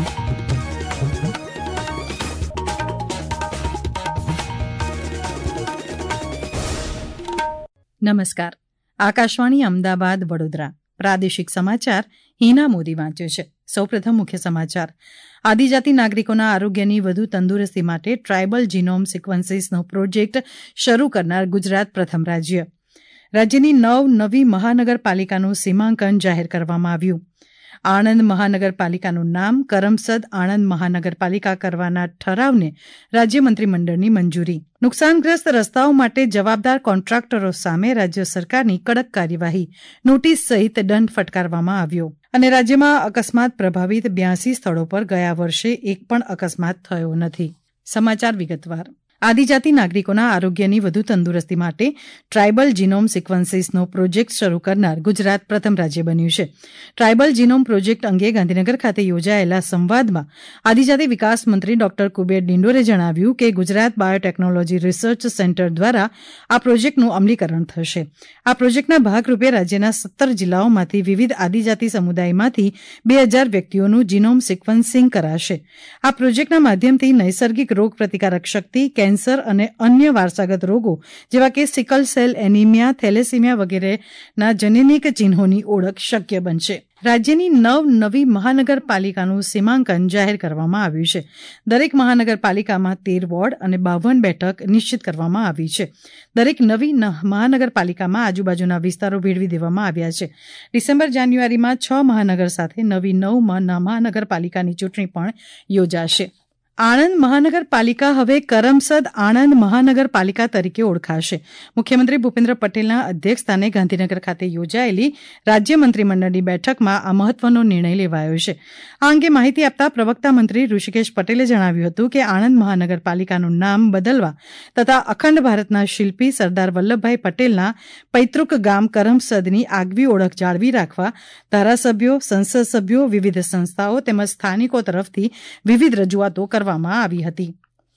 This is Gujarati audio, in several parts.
નમસ્કાર. આકાશવાણી અમદાવાદ વડોદરા પ્રાદેશિક સમાચાર હિના મોદી વાંચે છે. સૌપ્રથમ મુખ્ય સમાચાર. આદિજાતિ નાગરિકોના આરોગ્યની વધુ તંદુરસ્તી માટે ટ્રાયબલ જીનોમ સિક્વન્સીસનો પ્રોજેક્ટ શરૂ કરનાર ગુજરાત પ્રથમ રાજ્ય. રાજ્યની નવી મહાનગરપાલિકાનું સીમાંકન જાહેર કરવામાં આવ્યું. આણંદ મહાનગરપાલિકાનું નામ કરમસદ આણંદ મહાનગરપાલિકા કરવાના ઠરાવને રાજ્ય મંત્રીમંડળની મંજૂરી. નુકસાનગ્રસ્ત રસ્તાઓ માટે જવાબદાર કોન્ટ્રાક્ટરો સામે રાજ્ય સરકારની કડક કાર્યવાહી, નોટિસ સહિત દંડ ફટકારવામાં આવ્યો. અને રાજ્યમાં અકસ્માત પ્રભાવિત 82 સ્થળો પર ગયા વર્ષે એક પણ અકસ્માત થયો નથી. સમાચાર વિગતવાર. આદિજાતિ નાગરિકોના આરોગ્યની વધુ તંદુરસ્તી માટે ટ્રાયબલ જીનોમ સિક્વન્સીસનો પ્રોજેક્ટ શરૂ કરનાર ગુજરાત પ્રથમ રાજ્ય બન્યું છે. ટ્રાયબલ જીનોમ પ્રોજેક્ટ અંગે ગાંધીનગર ખાતે યોજાયેલા સંવાદમાં આદિજાતિ વિકાસ મંત્રી ડોક્ટર કુબેર ડિંડોરે જણાવ્યું કે ગુજરાત બાયોટેકનોલોજી રિસર્ચ સેન્ટર દ્વારા આ પ્રોજેક્ટનું અમલીકરણ થશે. આ પ્રોજેક્ટના ભાગરૂપે રાજ્યના 17 જિલ્લાઓમાંથી વિવિધ આદિજાતિ સમુદાયમાંથી 2000 વ્યક્તિઓનું જીનોમ સિક્વન્સિંગ કરાશે. આ પ્રોજેક્ટના માધ્યમથી નૈસર્ગિક રોગ પ્રતિકારક શક્તિ, કેન્સર અને અન્ય વારસાગત રોગો જેવા કે સિકલ સેલ એનિમિયા, થેલેસીમિયા વગેરેના જનીનિક ચિહ્નોની ઓળખ શક્ય બનશે. રાજ્યની નવી મહાનગરપાલિકાનું સીમાંકન જાહેર કરવામાં આવ્યું છે. દરેક મહાનગરપાલિકામાં 13 વોર્ડ અને 52 બેઠક નિશ્ચિત કરવામાં આવી છે. દરેક નવી મહાનગરપાલિકામાં આજુબાજુના વિસ્તારો ભેળવી દેવામાં આવ્યા છે. ડિસેમ્બર-જાન્યુઆરીમાં 6 મહાનગર સાથે નવી 9 મહાનગરપાલિકાની ચૂંટણી પણ યોજાશે. આણંદ મહાનગરપાલિકા હવે કરમસદ આણંદ મહાનગરપાલિકા તરીકે ઓળખાશે. મુખ્યમંત્રી ભૂપેન્દ્ર પટેલના અધ્યક્ષસ્થાને ગાંધીનગર ખાતે યોજાયેલી રાજ્ય મંત્રીમંડળની બેઠકમાં આ મહત્વનો નિર્ણય લેવાયો છે. આ અંગે માહિતી આપતા પ્રવક્તા મંત્રી ઋષિકેશ પટેલે જણાવ્યું હતું કે આણંદ મહાનગરપાલિકાનું નામ બદલવા તથા અખંડ ભારતના શિલ્પી સરદાર વલ્લભભાઈ પટેલના પૈતૃક ગામ કરમસદની આગવી ઓળખ જાળવી રાખવા ધારાસભ્યો, સંસદ સભ્યો, વિવિધ સંસ્થાઓ તેમજ સ્થાનિકો તરફથી વિવિધ રજૂઆતો કરવામાં આવી હતી.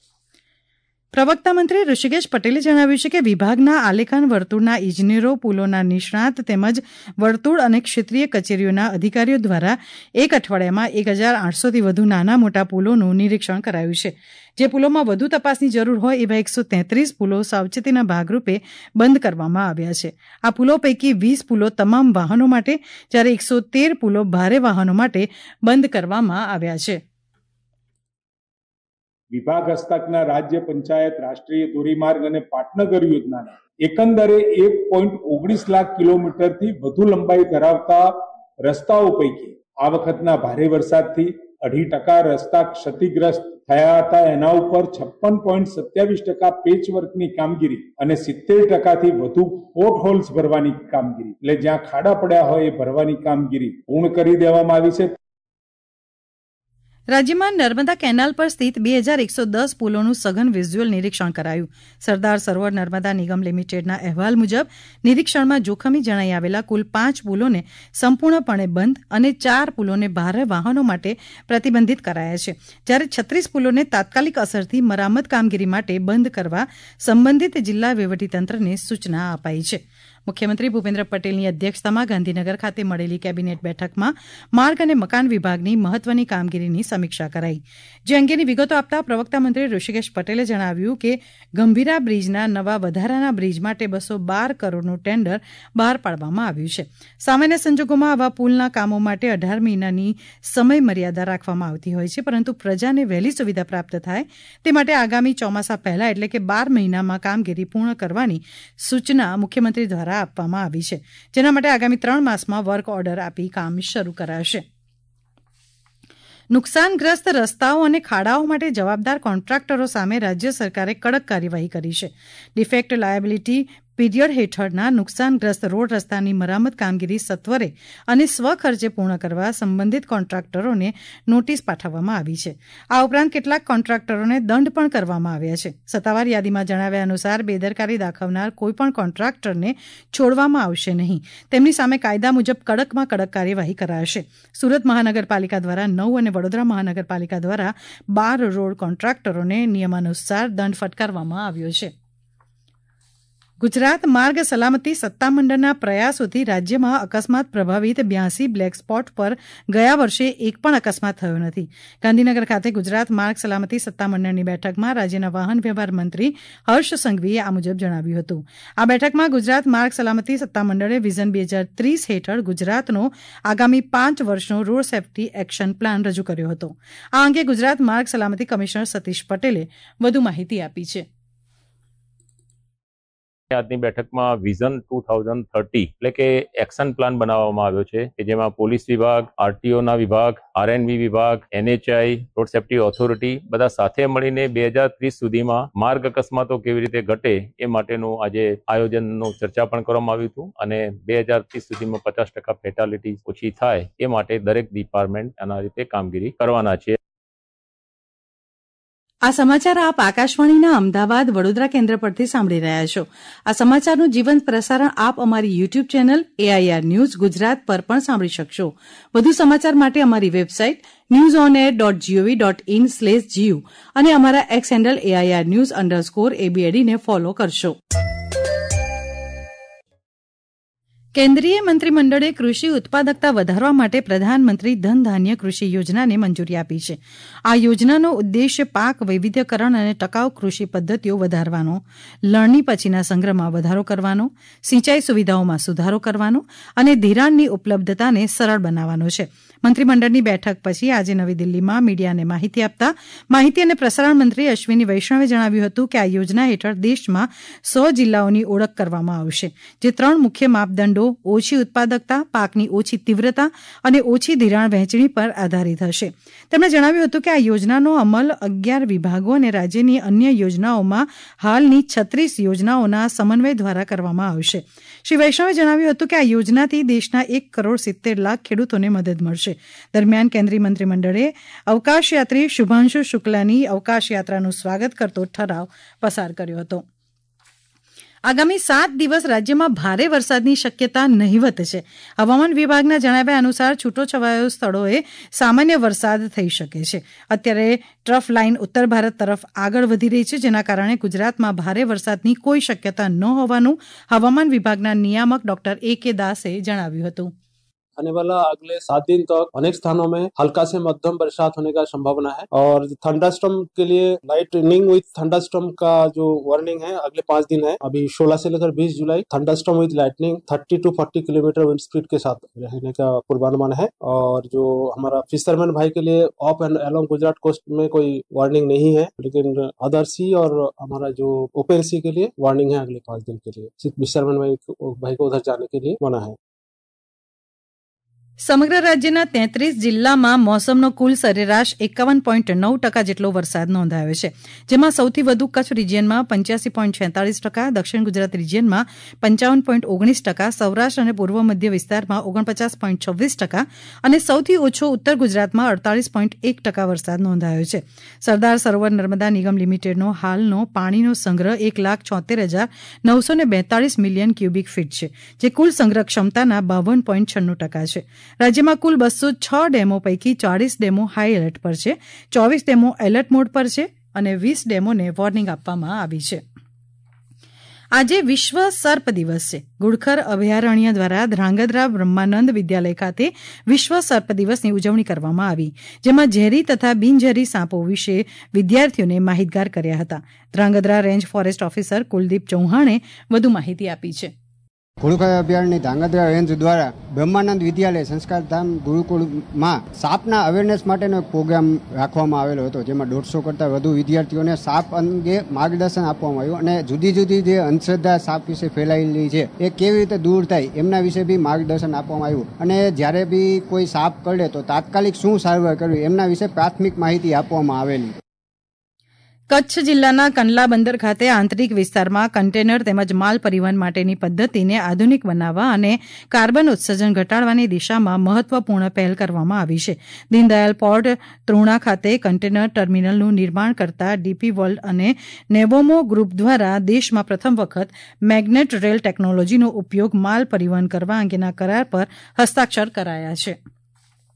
પ્રવક્તા મંત્રી ઋષિકેશ પટેલે જણાવ્યું છે કે વિભાગના આલેખન વર્તુળના ઇજનેરો, પુલોના નિષ્ણાત તેમજ વર્તુળ અને ક્ષેત્રીય કચેરીઓના અધિકારીઓ દ્વારા એક અઠવાડિયામાં 1800થી વધુ નાના મોટા પુલોનું નિરીક્ષણ કરાયું છે. જે પુલોમાં વધુ તપાસની જરૂર હોય એવા 133 પુલો સાવચેતીના ભાગરૂપે બંધ કરવામાં આવ્યા છે. આ પુલો પૈકી 20 પુલો તમામ વાહનો માટે જ્યારે 113 પુલો ભારે વાહનો માટે બંધ કરવામાં આવ્યા છે. વિભાગ હસ્તકના રાજ્ય પંચાયત રાષ્ટ્રીય ધોરીમાર્ગ અને પાટનગર યોજનાના એકંદરે 1.19 લાખ કિલોમીટરથી વધુ લંબાઈ ધરાવતા રસ્તાઓ પૈકી આ વખતના ભારે વરસાદથી 2.5% રસ્તા ક્ષતિગ્રસ્ત થયા હતા. એના ઉપર 56.27% પેચવર્કની કામગીરી અને 70%થી વધુ પોર્ટ હોલ્સ ભરવાની કામગીરી, એટલે જ્યાં ખાડા પડ્યા હોય એ ભરવાની કામગીરી પૂર્ણ કરી દેવામાં આવી છે. રાજ્યમાં નર્મદા કેનાલ પર સ્થિત 2110 પુલોનું સઘન વિઝ્યુઅલ નિરીક્ષણ કરાયું. સરદાર સરોવર નર્મદા નિગમ લિમિટેડના અહેવાલ મુજબ નિરીક્ષણમાં જોખમી જણાઈ આવેલા કુલ 5 પુલોને સંપૂર્ણપણે બંધ અને 4 પુલોને ભારે વાહનો માટે પ્રતિબંધિત કરાયા છે. જ્યારે 36 પુલોને તાત્કાલિક અસરથી મરામત કામગીરી માટે બંધ કરવા સંબંધિત જિલ્લા વહીવટીતંત્રને સૂચના અપાઈ છે. મુખ્યમંત્રી ભૂપેન્દ્ર પટેલની અધ્યક્ષતામાં ગાંધીનગર ખાતે મળેલી કેબિનેટ બેઠકમાં માર્ગ અને મકાન વિભાગની મહત્વની કામગીરીની સમીક્ષા કરાઈ. જે અંગેની વિગતો આપતા પ્રવક્તા મંત્રી ઋષિકેશ પટેલે જણાવ્યું કે ગંભીરા બ્રિજના નવા વધારાના બ્રિજ માટે 212 કરોડનું ટેન્ડર બહાર પાડવામાં આવ્યું છે. સામાન્ય સંજોગોમાં આવા પુલના કામો માટે 18 મહિનાની સમય મર્યાદા રાખવામાં આવતી હોય છે, પરંતુ પ્રજાને વહેલી સુવિધા પ્રાપ્ત થાય તે માટે આગામી ચોમાસા પહેલા એટલે કે 12 મહિનામાં કામગીરી પૂર્ણ કરવાની સૂચના મુખ્યમંત્રી દ્વારા આપવામાં આવી છે. જેના માટે આગામી 3 માસમાં વર્ક ઓર્ડર આપી કામ શરૂ કરાશે. નુકસાનગ્રસ્ત રસ્તાઓ અને ખાડાઓ માટે જવાબદાર કોન્ટ્રાક્ટરો સામે રાજ્ય સરકારે કડક કાર્યવાહી કરી છે. ડિફેક્ટ લાયબિલિટી પીરિયડ હેઠળના નુકસાનગ્રસ્ત રોડ રસ્તાની મરામત કામગીરી સત્વરે અને સ્વખર્ચે પૂર્ણ કરવા સંબંધિત કોન્ટ્રાક્ટરોને નોટિસ પાઠવવામાં આવી છે. આ ઉપરાંત કેટલાક કોન્ટ્રાક્ટરોને દંડ પણ કરવામાં આવ્યા છે. સત્તાવાર યાદીમાં જણાવ્યા અનુસાર બેદરકારી દાખવનાર કોઈપણ કોન્ટ્રાક્ટરને છોડવામાં આવશે નહીં. તેમની સામે કાયદા મુજબ કડકમાં કડક કાર્યવાહી કરાશે. સુરત મહાનગરપાલિકા દ્વારા 9 અને વડોદરા મહાનગરપાલિકા દ્વારા 12 રોડ કોન્ટ્રાક્ટરોને નિયમાનુસાર દંડ ફટકારવામાં આવ્યો છે. ગુજરાત માર્ગ સલામતી સત્તામંડળના પ્રયાસોથી રાજ્યમાં અકસ્માત પ્રભાવિત 82 બ્લેક સ્પોટ પર ગયા વર્ષે એક પણ અકસ્માત થયો નથી. ગાંધીનગર ખાતે ગુજરાત માર્ગ સલામતી સત્તામંડળની બેઠકમાં રાજ્યના વાહન વ્યવહાર મંત્રી હર્ષ સંઘવીએ આ મુજબ જણાવ્યું હતું. આ બેઠકમાં ગુજરાત માર્ગ સલામતી સત્તામંડળે વિઝન 2030 હેઠળ ગુજરાતનો આગામી 5 વર્ષનો રોડ સેફટી એક્શન પ્લાન રજૂ કર્યો હતો. આ અંગે ગુજરાત માર્ગ સલામતી કમિશનર સતીશ પટેલે વધુ માહિતી આપી છે. આજની બેઠકમાં વિઝન 2030 એટલે કે એક્શન પ્લાન બનાવવામાં આવ્યો છે કે જેમાં પોલીસ વિભાગ, આરટીઓના વિભાગ, આરએનબી વિભાગ, એનએચઆઈ, રોડ સેફ્ટી ઓથોરિટી બધા સાથે મળીને 2030 સુધીમાં માર્ગ અકસ્માતો કેવી રીતે ઘટે એ માટેનું આજે આયોજનનું ચર્ચા પણ કરવામાં આવ્યું હતું અને 2030 સુધીમાં 50% ફેટાલિટી ઓછી થાય એ માટે દરેક ડિપાર્ટમેન્ટ આના રીતે કામગીરી કરવાના છે. આ સમાચાર આપ આકાશવાણીના અમદાવાદ વડોદરા કેન્દ્ર પરથી સાંભળી રહ્યા છો. આ સમાચારનું જીવંત પ્રસારણ આપ અમારી YouTube channel AIR news Gujarat પર પણ સાંભળી શકશો. વધુ સમાચાર માટે અમારી વેબસાઇટ newsonair.gov.in/gu અને અમારા એક્સ હેન્ડલ AIR_news_ABAD ને ફોલો કરશો. કેન્દ્રીય મંત્રીમંડળે કૃષિ ઉત્પાદકતા વધારવા માટે પ્રધાનમંત્રી ધન ધાન્ય કૃષિ યોજનાને મંજૂરી આપી છે. આ યોજનાનો ઉદ્દેશ્ય પાક વૈવિધ્યકરણ અને ટકાઉ કૃષિ પદ્ધતિઓ વધારવાનો, લણણી પછીના સંગ્રહમાં વધારો કરવાનો, સિંચાઈ સુવિધાઓમાં સુધારો કરવાનો અને ધિરાણની ઉપલબ્ધતાને સરળ બનાવવાનો છે. મંત્રીમંડળની બેઠક પછી આજે નવી દિલ્હીમાં મીડિયાને માહિતી આપતા માહિતી અને પ્રસારણ મંત્રી અશ્વિની વૈષ્ણવે જણાવ્યું હતું કે આ યોજના હેઠળ દેશમાં 100 જિલ્લાઓની ઓળખ કરવામાં આવશે, જે 3 મુખ્ય માપદંડો ઓછી ઉત્પાદકતા, પાકની ઓછી તીવ્રતા અને ઓછી ધિરાણ વહેંચણી પર આધારિત હશે. તેમણે જણાવ્યું હતું કે આ યોજનાનો અમલ 11 વિભાગો અને રાજ્યની અન્ય યોજનાઓમાં હાલની 36 યોજનાઓના સમન્વય દ્વારા કરવામાં આવશે. શ્રી વૈષ્ણવે જણાવ્યું હતું કે આ યોજનાથી દેશના 1,70,00,000 ખેડૂતોને મદદ મળશે. દરમિયાન કેન્દ્રીય મંત્રીમંડળે અવકાશયાત્રી શુભાંશુ શુક્લાની અવકાશ યાત્રાનું સ્વાગત કરતો ઠરાવ પસાર કર્યો હતો. આગામી 7 દિવસ રાજ્યમાં ભારે વરસાદની શક્યતા નહિવત છે. હવામાન વિભાગના જણાવ્યા અનુસાર છૂટોછવાયો સ્થળોએ સામાન્ય વરસાદ થઈ શકે છે. અત્યારે ટ્રફ લાઇન ઉત્તર ભારત તરફ આગળ વધી રહી છે, જેના કારણે ગુજરાતમાં ભારે વરસાદની કોઈ શક્યતા ન હોવાનું હવામાન વિભાગના નિયામક ડોક્ટર AK દાસે જણાવ્યું હતું. आने वाला अगले 7 दिन तक अनेक स्थानों में हल्का से मध्यम बरसात होने का संभावना है और थंडरस्टॉर्म के लिए लाइटनिंग विथ थंडरस्टॉर्म का जो वार्निंग है अगले 5 दिन है. अभी 16 से लेकर 20 जुलाई thunderstorm with lightning 30 to 40 kilometre wind speed के साथ रहने का पूर्वानुमान है. और जो हमारा फिशरमैन भाई के लिए off and along Gujarat coast में कोई वार्निंग नहीं है, लेकिन अदर सी और हमारा जो ओपन सी के लिए वार्निंग है अगले 5 दिन के लिए. सिर्फ फिशरमैन भाई को उधर जाने के लिए मना है. સમગ્ર રાજ્યના 33 જિલ્લામાં મોસમનો કુલ સરેરાશ 51.9% જેટલો વરસાદ નોંધાયો છે, જેમાં સૌથી વધુ કચ્છ રિજિયનમાં 85.46%, દક્ષિણ ગુજરાત રિજિયનમાં 55.19%, સૌરાષ્ટ્ર અને પૂર્વ મધ્ય વિસ્તારમાં 49.26% અને સૌથી ઓછો ઉત્તર ગુજરાતમાં 48.1% વરસાદ નોંધાયો છે. સરદાર સરોવર નર્મદા નિગમ લિમિટેડનો હાલનો પાણીનો સંગ્રહ 1,76,942 મિલિયન ક્યુબિક ફીટ છે, જે કુલ સંગ્રહ ક્ષમતાના 52.96% છે. રાજ્યમાં કુલ 206 ડેમો પૈકી 40 ડેમો હાઈ એલર્ટ પર છે, 24 ડેમો એલર્ટ મોડ પર છે અને 20 ડેમોને વોર્નિંગ આપવામાં આવી છે. આજે વિશ્વ સર્પ દિવસ છે. ગુડખર અભયારણ્ય દ્વારા ધ્રાંગધ્રા બ્રહ્માનંદ વિદ્યાલય ખાતે વિશ્વ સર્પ દિવસની ઉજવણી કરવામાં આવી, જેમાં ઝેરી તથા બિનઝેરી સાપો વિશે વિદ્યાર્થીઓને માહિતગાર કર્યા હતા. Dhrangadhra range forest officer Kuldeep ચૌહાણે વધુ માહિતી આપી છે. ગુડખર અભયારણ્ય ધ્રાંગધ્રા રેન્જ દ્વારા બ્રહ્માનંદ વિદ્યાલય સંસ્કારધામ ગુરુકુળમાં સાપના અવેરનેસ માટેનો એક પ્રોગ્રામ રાખવામાં આવેલો હતો, જેમાં 150 કરતાં વધુ વિદ્યાર્થીઓને સાપ અંગે માર્ગદર્શન આપવામાં આવ્યું અને જુદી જુદી જે અંધશ્રદ્ધા સાપ વિશે ફેલાયેલી છે એ કેવી રીતે દૂર થાય એમના વિશે બી માર્ગદર્શન આપવામાં આવ્યું અને જ્યારે બી કોઈ સાપ કરડે તો તાત્કાલિક શું સારવાર કરવી એમના વિશે પ્રાથમિક માહિતી આપવામાં આવેલી. કચ્છ જિલ્લાના કંડલા બંદર ખાતે આંતરિક વિસ્તારમાં કન્ટેનર તેમજ માલ પરિવહન માટેની પદ્ધતિને આધુનિક બનાવવા અને કાર્બન ઉત્સર્જન ઘટાડવાની દિશામાં મહત્વપૂર્ણ પહેલ કરવામાં આવી છે. દીનદયાલ પોર્ટ તૃણા ખાતે કન્ટેનર ટર્મિનલનું નિર્માણ કરતા ડીપી વર્લ્ડ અને નેવોમો ગ્રુપ દ્વારા દેશમાં પ્રથમ વખત મેગ્નેટ રેલ ટેકનોલોજીનો ઉપયોગ માલ પરિવહન કરવા અંગેના કરાર પર હસ્તાક્ષર કરાયા છે.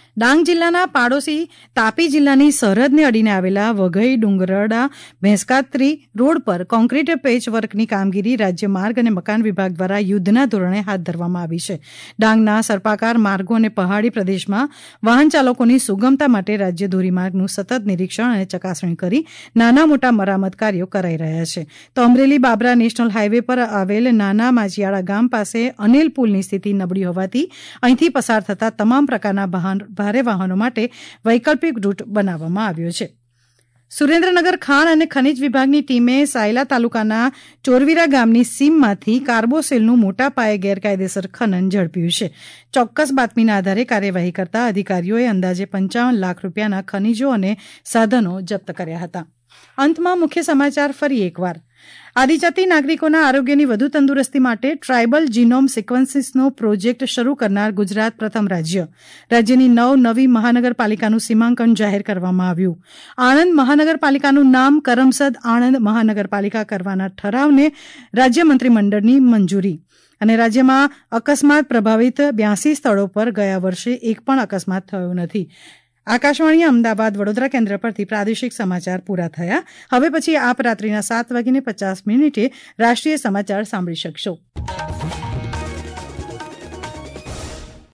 ડાંગ જિલ્લાના પાડોશી તાપી જિલ્લાની સરહદને અડીને આવેલા વઘઈ ડુંગરડા ભેંસકાત્રી રોડ પર કોન્ક્રીટ પેચવર્કની કામગીરી રાજ્ય માર્ગ અને મકાન વિભાગ દ્વારા યુદ્ધના ધોરણે હાથ ધરવામાં આવી છે. ડાંગના સર્પાકાર માર્ગો અને પહાડી પ્રદેશમાં વાહન ચાલકોની સુગમતા માટે રાજ્ય ધોરીમાર્ગનું સતત નિરીક્ષણ અને ચકાસણી કરી નાના મોટા મરામત કાર્યો કરાઈ રહ્યા છે. તો અમરેલી બાબરા નેશનલ હાઈવે પર આવેલ નાના માજીયાળા ગામ પાસે અનેલ પુલની સ્થિતિ નબળી હોવાથી અહીંથી પસાર થતા તમામ પ્રકારના ભારે વાહનો માટે વૈકલ્પિક રૂટ બનાવવામાં આવ્યો છે. સુરેન્દ્રનગર ખાણ અને ખનીજ વિભાગની ટીમે સાયલા તાલુકાના ચોરવીરા ગામની સીમમાંથી કાર્બોસેલનું મોટા પાયે ગેરકાયદેસર ખનન ઝડપ્યું છે. ચોક્કસ બાતમીના આધારે કાર્યવાહી કરતા અધિકારીઓએ અંદાજે 55 લાખ રૂપિયાના ખનીજો અને સાધનો જપ્ત કર્યા હતા. અંતમાં મુખ્ય સમાચાર ફરી એકવાર. આદિજાતિ નાગરિકોના આરોગ્યની વધુ તંદુરસ્તી માટે ટ્રાયબલ જીનોમ સિક્વન્સીસનો પ્રોજેક્ટ શરૂ કરનાર ગુજરાત પ્રથમ રાજ્ય. રાજ્યની નવી મહાનગરપાલિકાનું સીમાંકન જાહેર કરવામાં આવ્યું. આણંદ મહાનગરપાલિકાનું નામ કરમસદ આણંદ મહાનગરપાલિકા કરવાના ઠરાવને રાજ્ય મંત્રીમંડળની મંજૂરી. અને રાજ્યમાં અકસ્માત પ્રભાવિત 82 સ્થળો પર ગયા વર્ષે એક પણ અકસ્માત થયો નથી. આકાશવાણી અમદાવાદ વડોદરા કેન્દ્ર પરથી પ્રાદેશિક સમાચાર પૂરા થયા. હવે પછી આપ રાત્રિના 7:50 રાષ્ટ્રીય સમાચાર સાંભળી શકશો.